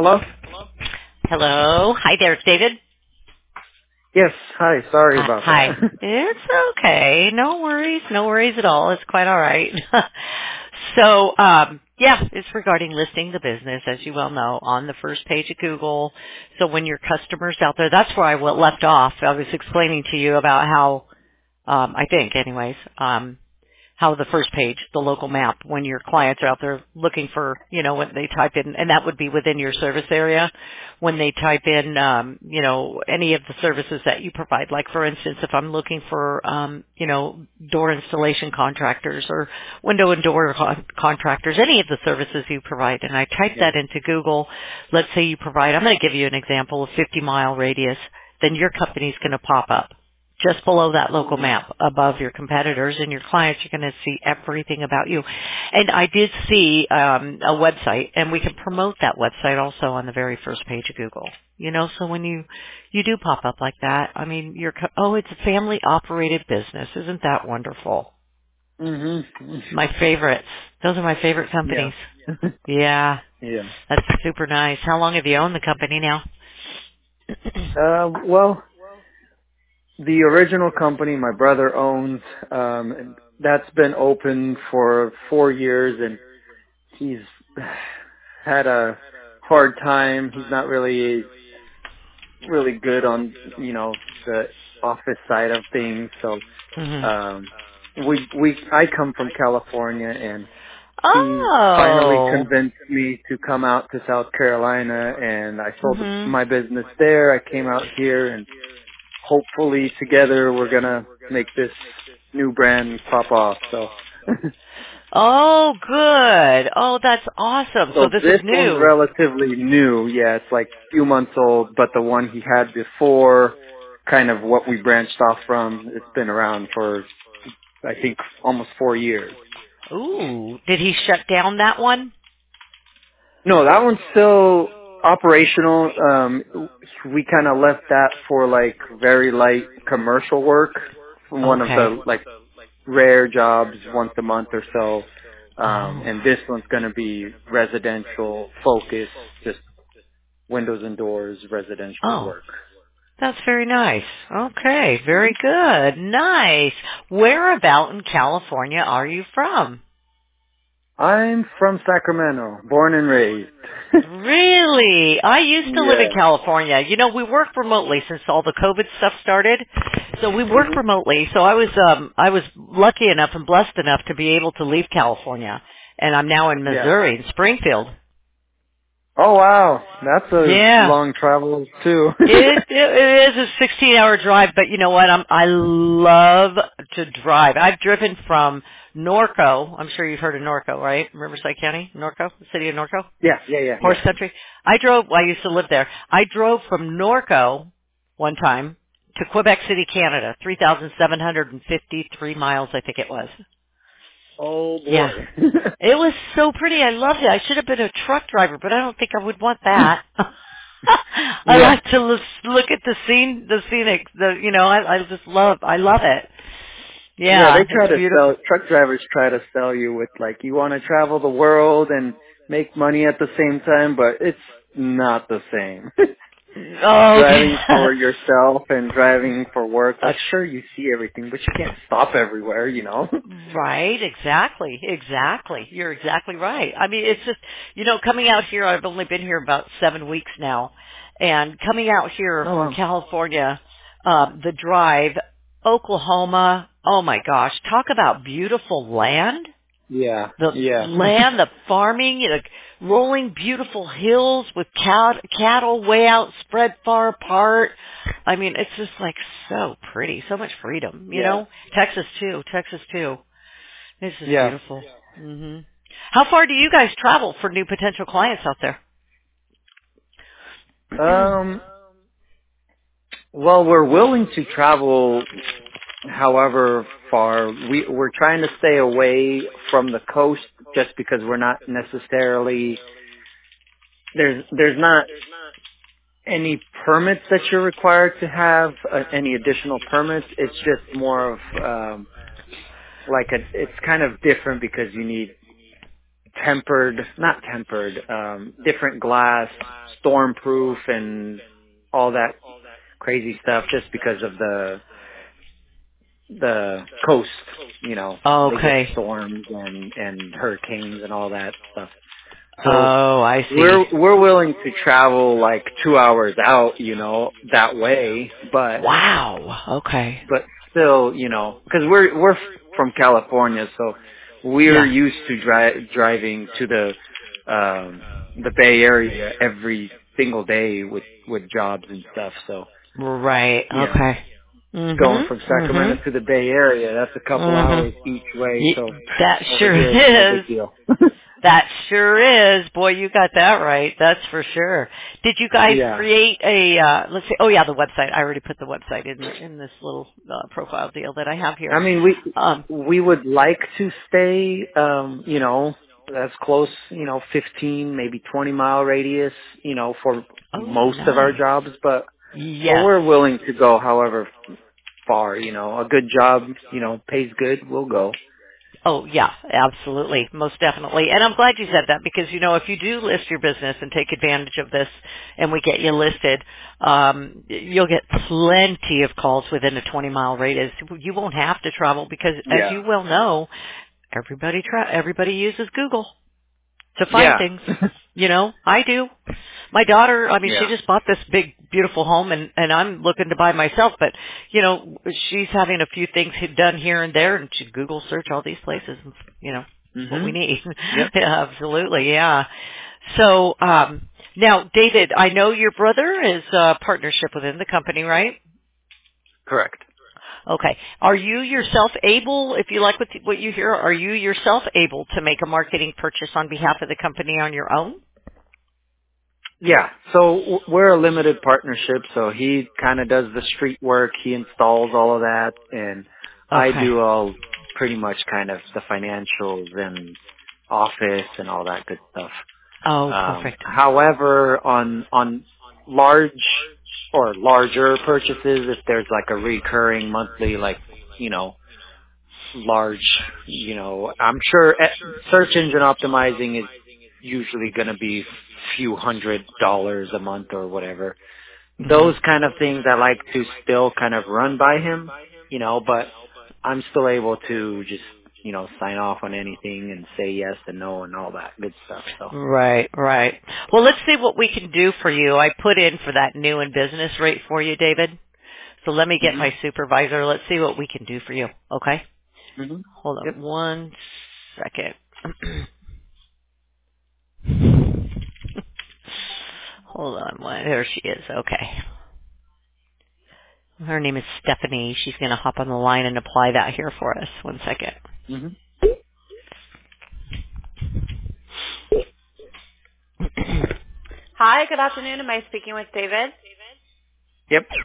Hello? Hello. Hi there, it's David. Yes, hi. Sorry about Hi. that. It's okay. No worries. No worries at all. It's quite all right. So, yeah, it's regarding listing the business, as you well know, on the first page of Google. So when your customers out there, that's where I left off. I was explaining to you about how, I think anyways, how the first page, the local map, when your clients are out there looking for, when they type in, and that would be within your service area, when they type in, any of the services that you provide. Like, for instance, if I'm looking for, door installation contractors or window and door contractors, any of the services you provide, and I type Yeah. that into Google, let's say you provide, I'm going to give you an example, a 50-mile radius, then your company's going to pop up just below that local Mhm. map above your competitors, and your clients are going to see everything about you. And I did see a website, and we can promote that website also on the very first page of Google. So when you do pop up like that, I mean, it's a family operated business. Isn't that wonderful? Mhm. My favorites. Those are my favorite Yeah. companies. Yeah, Yeah. that's super nice. How long have you owned the company now? Well, the original company my brother owns, and that's been open for 4 years, and he's had a hard time. He's not really good on, the office side of things. So, hmm um, I come from California, and he finally Oh. convinced me to come out to South Carolina, and I sold Mhm. my business there. I came out here, and hopefully together we're gonna make this new brand pop off. So, Oh, good. Oh, that's awesome. So so this is this one's new. relatively new. Yeah, it's like a few months old, but the one he had before, kind of what we branched off from, it's been around for, I think, almost 4 years. Ooh, did he shut down that one? No, that one's still operational. We kind of left that for like very light commercial work, one of Okay. the like rare jobs once a month or so. Oh. And this one's going to be residential focus, just windows and doors, residential Oh, work. that's very nice. Okay, very good. Nice. Where about in California are you from? I'm from Sacramento, born and raised. Really? I used to live in Yeah. California. We work remotely since all the COVID stuff started. So we work hmm remotely. So I was lucky enough and blessed enough to be able to leave California. And I'm now in Yeah. Missouri, in Springfield. Oh wow, that's a Yeah. long travel too. It is a 16-hour drive, but you know what? I love to drive. I've driven from Norco. I'm sure you've heard of Norco, right? Riverside County, Norco, the city of Norco, Yeah. horse country. I used to live there. I drove from Norco one time to Quebec City, Canada, 3,753 miles, I think it was. Oh Yeah. boy. It was so pretty. I loved it. I should have been a truck driver, but I don't think I would want that. I Yeah. like to look at the scenic, I love it. Yeah, Yeah, they try it's to beautiful. sell, truck drivers try to sell you with like, you want to travel the world and make money at the same time, but it's not the same. Oh, Driving yeah. for yourself and driving for work, like sure you see everything, but you can't stop everywhere. Right, exactly. You're exactly right. I mean, it's just, coming out here, I've only been here about 7 weeks now, and coming out here Oh from wow. California, the drive, Oklahoma, oh my gosh, talk about beautiful land. Yeah, The yeah. land, the farming, rolling beautiful hills with cattle way out spread far apart. I mean, it's just like so pretty, so much freedom, Yeah. Texas too, Texas too. This is Yeah. beautiful. How far do you guys travel for new potential clients out there? Um, well, we're willing to travel however far. We're trying to stay away from the coast just because we're not necessarily, there's not any permits that you're required to have, any additional permits. It's just more of, it's kind of different because you need not tempered, different glass, storm-proof, and all that crazy stuff, just because of the coast. You know, they get Okay. storms and hurricanes and all that stuff. So Oh, I see. we're willing to travel like 2 hours out, you know, that way, Wow. Okay. but still, you know, because we're from California, so we're Yeah. used to driving to the Bay Area every single day with jobs and stuff. So, Right. you know, Okay. going Mhm. from Sacramento Mhm. to the Bay Area, that's a couple Mhm. hours each way. So That over sure here, it's no is. big deal. That sure is. Boy, you got that right. That's for sure. Did you guys Yeah. create a let's see. Oh yeah, the website. I already put the website in this little profile deal that I have here. I mean, Um we would like to stay, you know, as close, you know, 15, maybe 20-mile radius, you know, for oh, most of our nice. jobs, but Yes. we're willing to go however far, you know. A good job, you know, pays good, we'll go. Oh yeah, absolutely. Most definitely. And I'm glad you said that because, you know, if you do list your business and take advantage of this and we get you listed, you'll get plenty of calls within a 20-mile radius. You won't have to travel because as Yeah. you well know, everybody uses Google to find Yeah. things. You know, I do. My daughter, I mean, she Yeah. just bought this big, beautiful home and I'm looking to buy myself, but, you know, she's having a few things done here and there and she Google search all these places and, you know, what we Mhm. need. Yep. Yeah, absolutely, yeah. So, now, David, I know your brother is a partnership within the company, right? Correct. Okay. Are you yourself able, if you like what you hear, are you yourself able to make a marketing purchase on behalf of the company on your own? Yeah. So we're a limited partnership, so he kind of does the street work, he installs all of that, and I Okay. do all pretty much kind of the financials and office and all that good stuff. Oh, perfect. However, on large or larger purchases, if there's like a recurring monthly, like, you know, large, you know, I'm sure search engine optimizing is usually going to be few $100 a month or whatever. Hmm. Those kind of things I like to still kind of run by him, you know, but I'm still able to just, you know, sign off on anything and say yes and no and all that good stuff. So, Right, right. Well, let's see what we can do for you. I put in for that new and business rate for you, David. So let me get mhm. my supervisor. Let's see what we can do for you. Okay? Mhm. Hold Yep. on one second. Hold on. There she is. Okay. Her name is Stephanie. She's going to hop on the line and apply that here for us. One second. Mhm. Hi, good afternoon. Am I speaking with David? Yep.